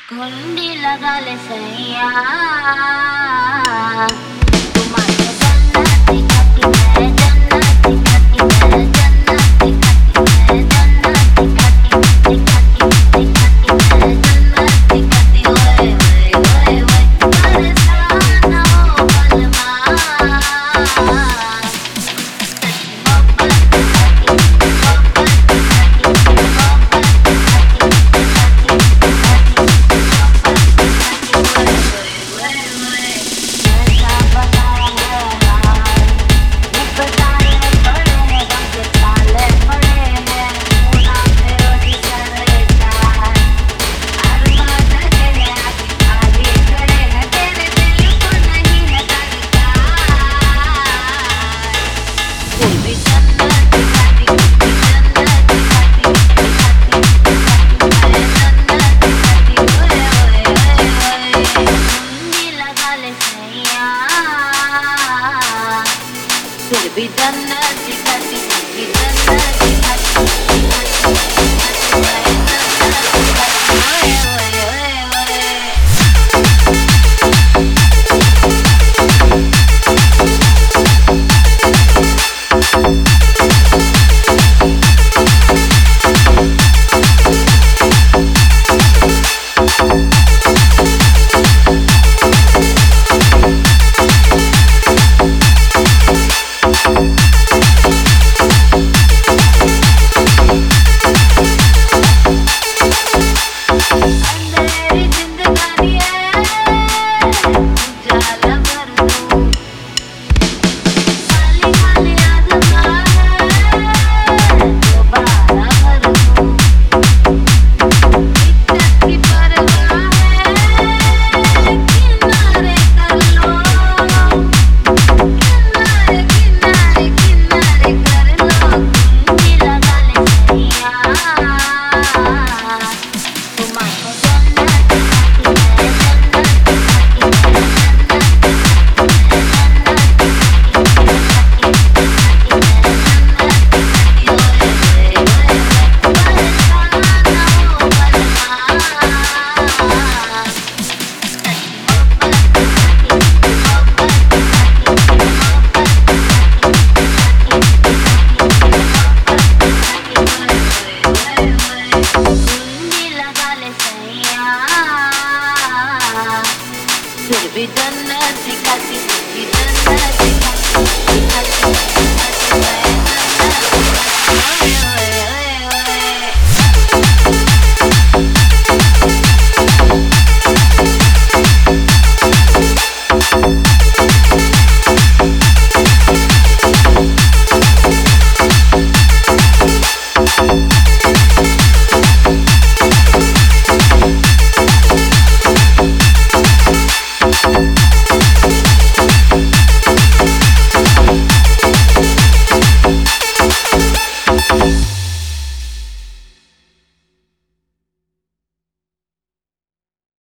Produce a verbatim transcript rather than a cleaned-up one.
कुंडी लगा ले सैया तुम्हारे जन्नत दिखती है जन्नत दिखती है जन्नत दिखती है जन्नत दिखती दिखती दिखती है जन्नत दिखती ओए ओए ओए परेशान हो बलमा फिर भी जन्नत दिखती भी जन्नत दिखती ओए ओए ओए ओए फिर भी जन्नत दिखती भी जन्नत दिखती दिखती दिखती